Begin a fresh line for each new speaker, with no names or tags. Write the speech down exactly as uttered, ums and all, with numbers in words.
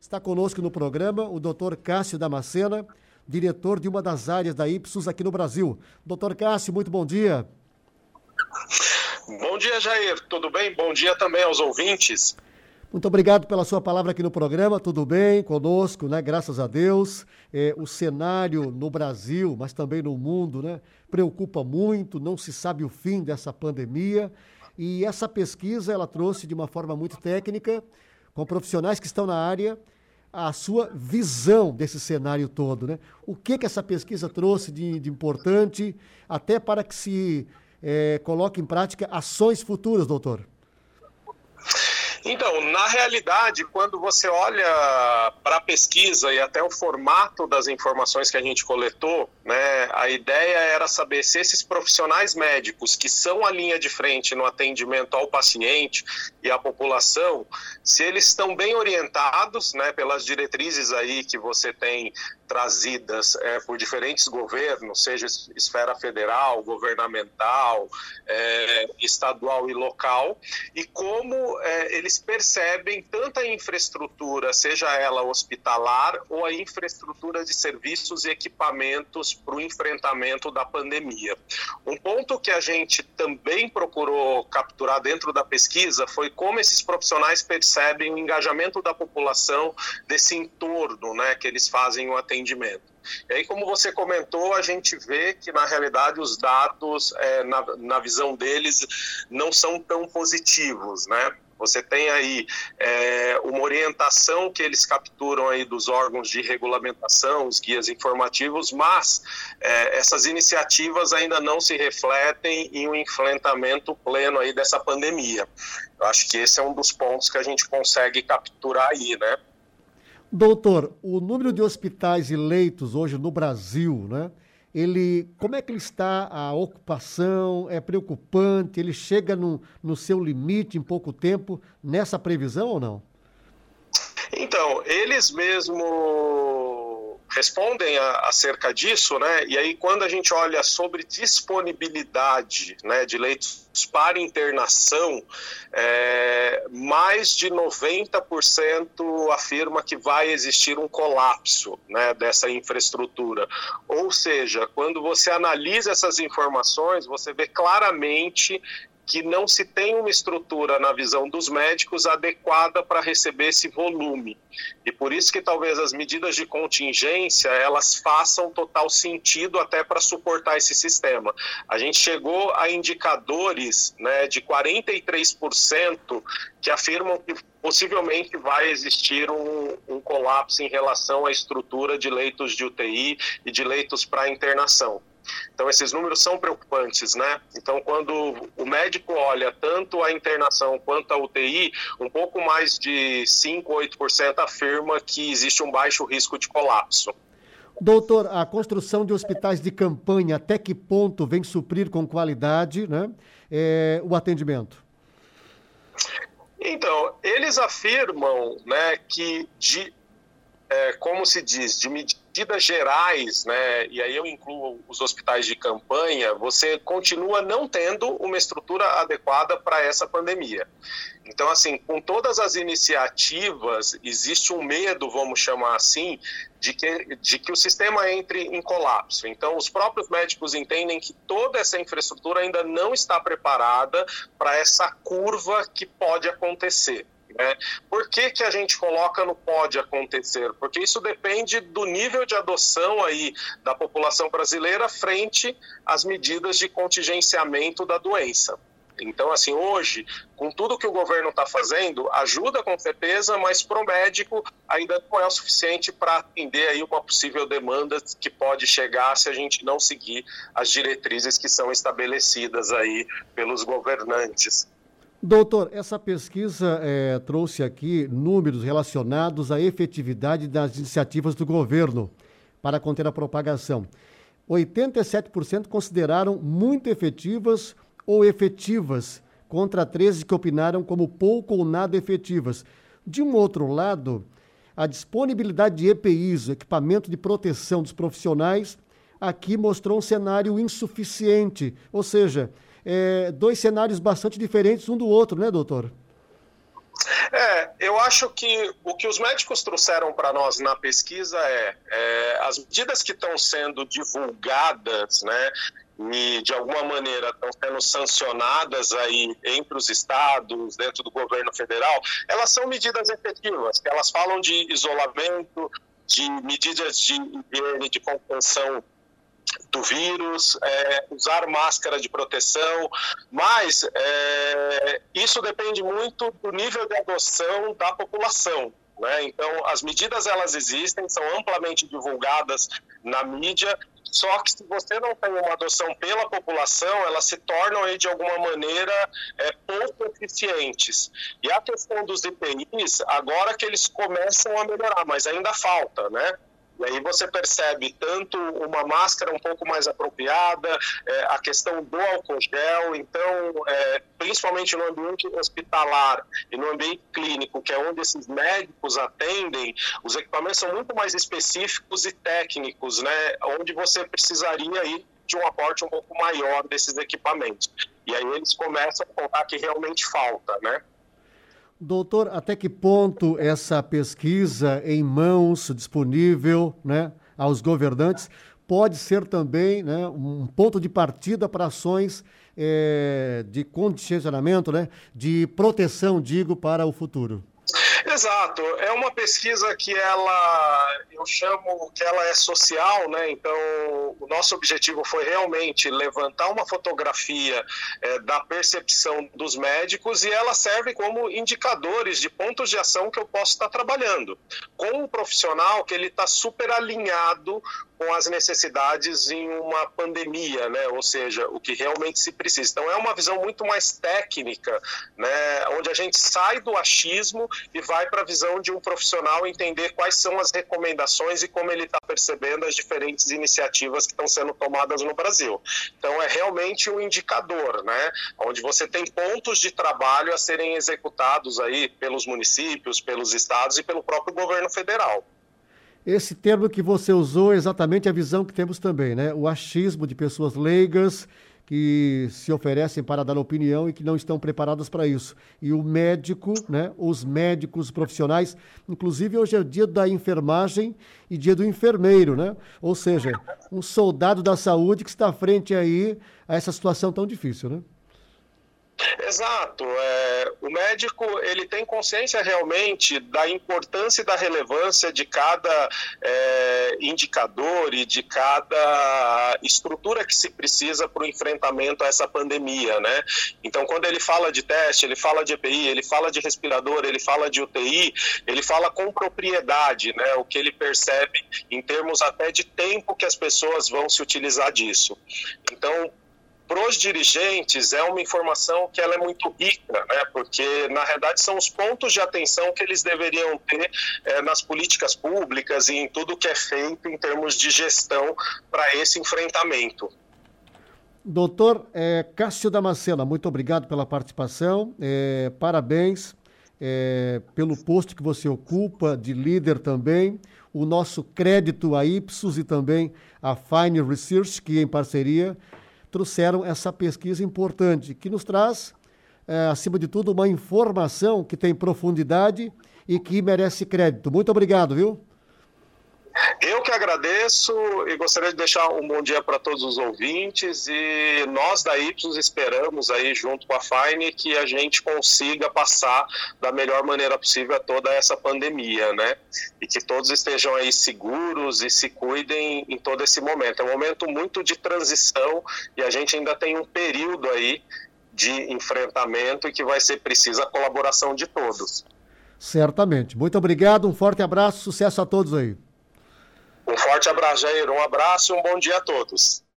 Está conosco no programa o doutor Cássio Damascena, diretor de uma das áreas da Ipsos aqui no Brasil. doutor Cássio, muito bom dia.
Bom dia, Jair. Tudo bem? Bom dia também aos ouvintes.
Muito obrigado pela sua palavra aqui no programa. Tudo bem conosco, né? Graças a Deus. É, o cenário no Brasil, mas também no mundo, né? Preocupa muito, não se sabe o fim dessa pandemia. E essa pesquisa, ela trouxe de uma forma muito técnica, com profissionais que estão na área, a sua visão desse cenário todo, né? O que que essa pesquisa trouxe de, de importante, até para que se é, coloque em prática ações futuras, doutor?
Então, na realidade, quando você olha para a pesquisa e até o formato das informações que a gente coletou, né, a ideia era saber se esses profissionais médicos, que são a linha de frente no atendimento ao paciente e à população, se eles estão bem orientados, né, pelas diretrizes aí que você tem trazidas é, por diferentes governos, seja esfera federal, governamental, é, estadual e local, e como é, eles percebem tanta infraestrutura, seja ela hospitalar ou a infraestrutura de serviços e equipamentos para o enfrentamento da pandemia. Um ponto que a gente também procurou capturar dentro da pesquisa foi como esses profissionais percebem o engajamento da população desse entorno, né, que eles fazem o atendimento. E aí, como você comentou, a gente vê que, na realidade, os dados, é, na, na visão deles, não são tão positivos, né? Você tem aí é, uma orientação que eles capturam aí dos órgãos de regulamentação, os guias informativos, mas é, essas iniciativas ainda não se refletem em um enfrentamento pleno aí dessa pandemia. Eu acho que esse é um dos pontos que a gente consegue capturar aí, né?
Doutor, o número de hospitais e leitos hoje no Brasil, né? Ele, como é que ele está, a ocupação é preocupante, ele chega no, no seu limite em pouco tempo, nessa previsão ou não?
Então, eles mesmo respondem a, acerca disso, né? E aí quando a gente olha sobre disponibilidade, né, de leitos para internação, é, mais de noventa por cento afirma que vai existir um colapso, né, dessa infraestrutura. Ou seja, quando você analisa essas informações, você vê claramente que não se tem uma estrutura, na visão dos médicos, adequada para receber esse volume. E por isso que talvez as medidas de contingência, elas façam total sentido até para suportar esse sistema. A gente chegou a indicadores, né, de quarenta e três por cento que afirmam que possivelmente vai existir um, um colapso em relação à estrutura de leitos de U T I e de leitos para internação. Então, esses números são preocupantes, né? Então, quando o médico olha tanto a internação quanto a U T I, um pouco mais de cinco, oito por cento afirma que existe um baixo risco de colapso.
Doutor, a construção de hospitais de campanha, até que ponto vem suprir com qualidade, né, é, o atendimento?
Então, eles afirmam, né, que de... É, como se diz, de medidas gerais, né, e aí eu incluo os hospitais de campanha, você continua não tendo uma estrutura adequada para essa pandemia. Então, assim, com todas as iniciativas, existe um medo, vamos chamar assim, de que, de que o sistema entre em colapso. Então, os próprios médicos entendem que toda essa infraestrutura ainda não está preparada para essa curva que pode acontecer. É, por que que a gente coloca no pode acontecer? Porque isso depende do nível de adoção aí da população brasileira frente às medidas de contingenciamento da doença. Então, assim, hoje, com tudo que o governo está fazendo, ajuda com certeza, mas para o médico ainda não é o suficiente para atender aí uma possível demanda que pode chegar se a gente não seguir as diretrizes que são estabelecidas aí pelos governantes.
Doutor, essa pesquisa é, trouxe aqui números relacionados à efetividade das iniciativas do governo para conter a propagação. oitenta e sete por cento consideraram muito efetivas ou efetivas, contra treze que opinaram como pouco ou nada efetivas. De um outro lado, a disponibilidade de E P Is, equipamento de proteção dos profissionais, aqui mostrou um cenário insuficiente, ou seja, é, dois cenários bastante diferentes um do outro, né, doutor?
É, eu acho que o que os médicos trouxeram para nós na pesquisa é, é as medidas que estão sendo divulgadas, né, e de alguma maneira estão sendo sancionadas aí entre os estados, dentro do governo federal, elas são medidas efetivas, que elas falam de isolamento, de medidas de higiene, de contenção do vírus, é, usar máscara de proteção, mas é, isso depende muito do nível de adoção da população, né? Então, as medidas elas existem, são amplamente divulgadas na mídia, só que se você não tem uma adoção pela população, elas se tornam aí, de alguma maneira é, pouco eficientes. E a questão dos I P Is, agora que eles começam a melhorar, mas ainda falta, né? E aí você percebe tanto uma máscara um pouco mais apropriada, é, a questão do álcool gel, então, é, principalmente no ambiente hospitalar e no ambiente clínico, que é onde esses médicos atendem, os equipamentos são muito mais específicos e técnicos, né, onde você precisaria ir de um aporte um pouco maior desses equipamentos. E aí eles começam a contar que realmente falta, né?
Doutor, até que ponto essa pesquisa em mãos, disponível, né, aos governantes, pode ser também, né, um ponto de partida para ações é, de contingenciamento, né, de proteção, digo, para o futuro?
Exato, é uma pesquisa que ela, eu chamo que ela é social, né? Então o nosso objetivo foi realmente levantar uma fotografia é, da percepção dos médicos e ela serve como indicadores de pontos de ação que eu posso estar trabalhando, com um profissional que ele está super alinhado com as necessidades em uma pandemia, né? Ou seja, o que realmente se precisa. Então é uma visão muito mais técnica, né? Onde a gente sai do achismo e vai para a visão de um profissional entender quais são as recomendações e como ele está percebendo as diferentes iniciativas que estão sendo tomadas no Brasil. Então é realmente um indicador, né? Onde você tem pontos de trabalho a serem executados aí pelos municípios, pelos estados e pelo próprio governo federal.
Esse termo que você usou é exatamente a visão que temos também, né? O achismo de pessoas leigas que se oferecem para dar opinião e que não estão preparadas para isso. E o médico, né? Os médicos profissionais, inclusive hoje é o dia da enfermagem e dia do enfermeiro, né? Ou seja, um soldado da saúde que está frente aí a essa situação tão difícil, né?
Exato. É, o médico ele tem consciência realmente da importância e da relevância de cada é, indicador e de cada estrutura que se precisa para o enfrentamento a essa pandemia, né? Então, quando ele fala de teste, ele fala de E P I, ele fala de respirador, ele fala de U T I, ele fala com propriedade, né? O que ele percebe em termos até de tempo que as pessoas vão se utilizar disso. Então, para os dirigentes é uma informação que ela é muito rica, né? Porque na realidade são os pontos de atenção que eles deveriam ter é, nas políticas públicas e em tudo que é feito em termos de gestão para esse enfrentamento.
Doutor é, Cássio Damasceno, muito obrigado pela participação, é, parabéns é, pelo posto que você ocupa de líder também, o nosso crédito a Ipsos e também a Fine Research, que em parceria trouxeram essa pesquisa importante, que nos traz, é, acima de tudo, uma informação que tem profundidade e que merece crédito. Muito obrigado, viu?
Eu que agradeço e gostaria de deixar um bom dia para todos os ouvintes e nós da Ipsos esperamos aí junto com a Fine que a gente consiga passar da melhor maneira possível toda essa pandemia, né? E que todos estejam aí seguros e se cuidem em todo esse momento. É um momento muito de transição e a gente ainda tem um período aí de enfrentamento e que vai ser precisa a colaboração de todos.
Certamente. Muito obrigado, um forte abraço, sucesso a todos aí.
Um forte abraço, Jair. Um abraço e um bom dia a todos.